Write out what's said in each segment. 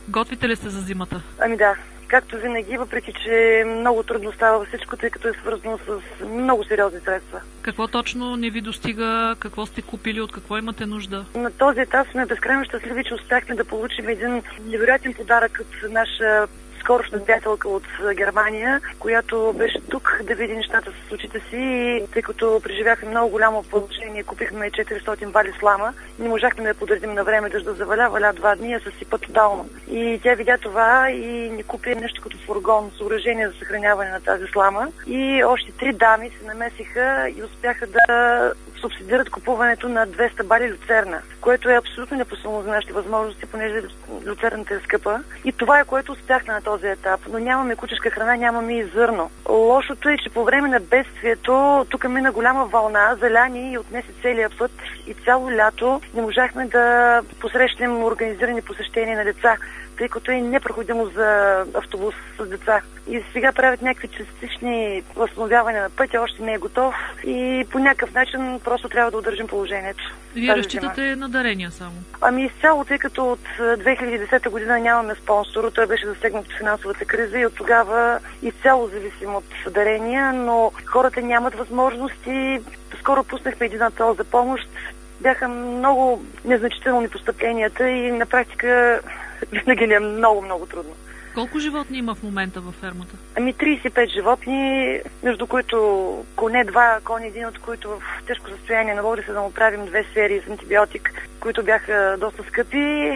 Готвите ли се за зимата? Ами да. Както винаги, въпреки че много трудно става всичко, тъй като е свързано с много сериозни средства. Какво точно не ви достига? Какво сте купили? От какво имате нужда? На този етап сме безкрайно щастливи, че успяхме да получим един невероятен подарък от наша скорошна приятелка от Германия, която беше тук да види нещата с очите си и тъй като преживяхме много голямо положение, купихме 400 бали слама, не можахме да я подредим на време, дъжда валя 2 дни, а съсипа тотално. И тя видя това и ни купи нещо като фургон, съоръжение за съхраняване на тази слама. И още 3 дами се намесиха и успяха да субсидират купуването на 200 бали люцерна, което е абсолютно непосилно за нашите възможности, понеже люцерната е скъпа. И това е което успяхме на този етап. Но нямаме кучешка храна, нямаме и зърно. Лошото е, че по време на бедствието тук мина голяма вълна, заляни и отнесе целия път и цяло лято не можахме да посрещнем организирани посещения на деца, тъй като е непроходимо за автобус с деца. И сега правят някакви частични възстановявания на пътя, още не е готов и по някакъв начин просто трябва да удържим положението. Вие разчитате на дарения само? Ами изцяло, тъй като от 2010 година нямаме спонсор, той беше засегнат от финансовата криза и от тогава изцяло зависим от дарения, но хората нямат възможности. Скоро пуснахме един апел за помощ. Бяха много незначителни постъпленията и на практика винаги ни е много трудно. Колко животни има в момента във фермата? Ами 35 животни, между които коне 2, кони 1, от които в тежко състояние наложи се да му правим 2 серии с антибиотик, които бяха доста скъпи.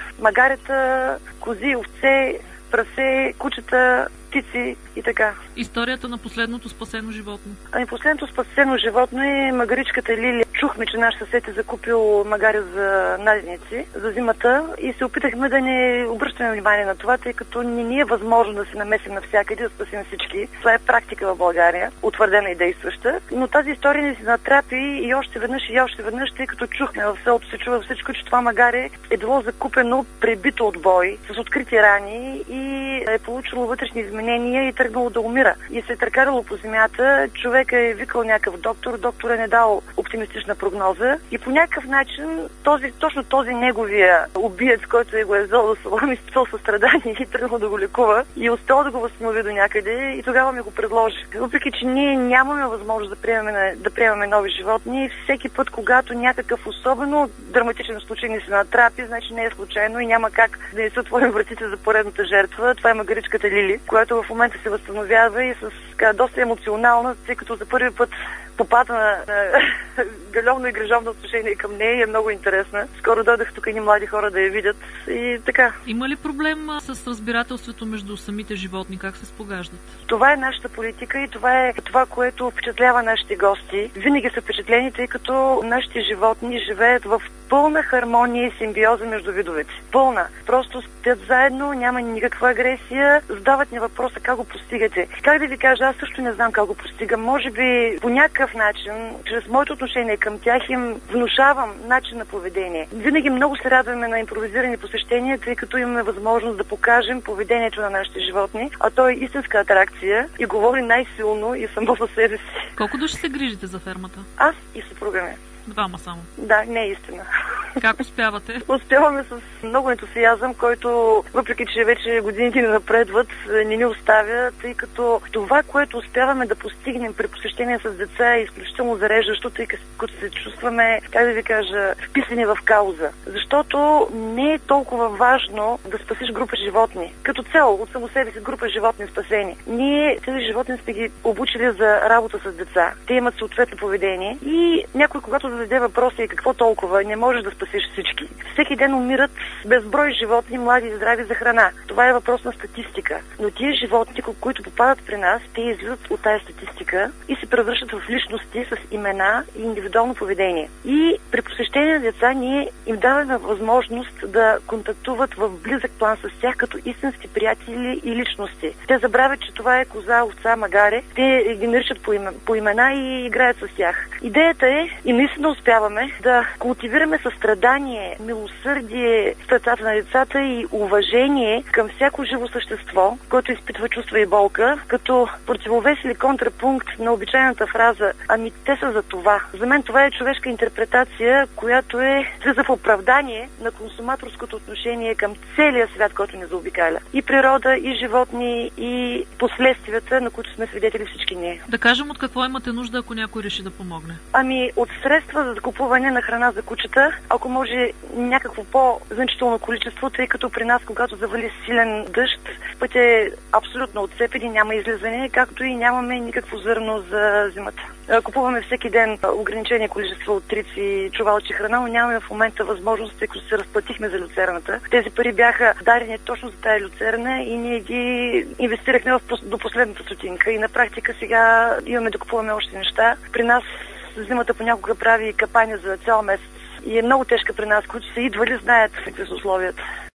Магарета, кози, овце, прасе, кучета, птици и така. Историята на последното спасено животно? Ами последното спасено животно е магаричката Лили. Чухме, че наш съсед е закупил магаря за наденици за зимата и се опитахме да не обръщаме внимание на това, тъй като не ни е възможно да се намесим навсякъде, да спасим всички. Това е практика в България, утвърдена и действаща. Но тази история ни се натрапи и още веднъж, тъй като чухме в селото, се чува всичко, че това магаре е било закупено пребито от бой, с открити рани и е получило вътрешни изменения и тръгнало да умира. И се е търкарало по земята, човека е викал някакъв доктор, доктор не дал оптимистична прогноза и по някакъв начин точно този неговия убиец, който го е взел за салон, изпитал състрадание и тръгнал да го лекува и успял да го възстанови до някъде и тогава ми го предложи. Въпреки че ние нямаме възможност да приемаме нови животни, всеки път, когато някакъв особено драматичен случай ни се натрапи, значи не е случайно и няма как да не се отворим вратите за поредната жертва. Това е магаричката Лили, която в момента се възстановява и с доста емоционална, тъй като за първи път попада на галевно и грижовно отношение към нея и е много интересна. Скоро дойдах тук и млади хора да я видят и така. Има ли проблем с разбирателството между самите животни? Как се спогаждат? Това е нашата политика и това е това, което впечатлява нашите гости. Винаги са впечатлени, тъй като нашите животни живеят в пълна хармония и симбиоза между видовете. Пълна. Просто спят заедно, няма никаква агресия. Задават ни въпроса как го постигате. Как да ви кажа, аз също не знам как го постигам. Може би по някакъв начин, чрез моето отношение към тях им внушавам начин на поведение. Винаги много се радваме на импровизирани посещения, тъй като имаме възможност да покажем поведението на нашите животни, а то е истинска атракция и говори най-силно и само за себе си. Колко души се грижите за фермата? Аз и съпруга ми. 2 само? Да, не е истина. Как успявате? Успяваме с много ентусиазъм, който, въпреки че вече годините ни напредват, не ни оставя, тъй като това, което успяваме да постигнем при посещение с деца е изключително зареждащо, тъй като се чувстваме, как да ви кажа, вписани в кауза. Защото не е толкова важно да спасиш група животни. Като цяло, от само себе си група животни спасени. Ние тези животни сме ги обучили за работа с деца. Те имат съответно поведение и някой, когато зададе въпроса и какво толкова, не можеш да спасиш всички. Всеки ден умират безброй животни, млади и здрави за храна. Това е въпрос на статистика. Но тия животни, които попадат при нас, те излизат от тая статистика и се превръщат в личности с имена и индивидуално поведение. И при посещение на деца ние им даваме възможност да контактуват в близък план с тях като истински приятели и личности. Те забравят, че това е коза, овца, магаре. Те ги наричат по имена и играят с тях. Идеята е, и наистина успяваме да култивираме състрадание състрадание, милосърдие в сърцата на децата и уважение към всяко живо същество, което изпитва чувства и болка, като противовес или контрапункт на обичайната фраза «Ами те са за това». За мен това е човешка интерпретация, която влиза в оправдание на консуматорското отношение към целия свят, който ни заобикаля. И природа, и животни, и последствията, на които сме свидетели всички ние. Да кажем, от какво имате нужда, ако някой реши да помогне? Ами от средства за закупуване на храна за кучета, ако може някакво по-значително количество, тъй като при нас, когато завали силен дъжд, път е абсолютно отцепен и няма излизане, както и нямаме никакво зърно за зимата. Купуваме всеки ден ограничени количество от трици, чувалчи храна, но нямаме в момента възможност, тъй като се разплатихме за люцерната. Тези пари бяха дарени точно за тая люцерна и ние ги инвестирахме до последната стотинка. И на практика сега имаме да купуваме още неща. При нас зимата понякога прави капаня за цял месец и е много тежка при нас, които са идвали, знаят какви са условията.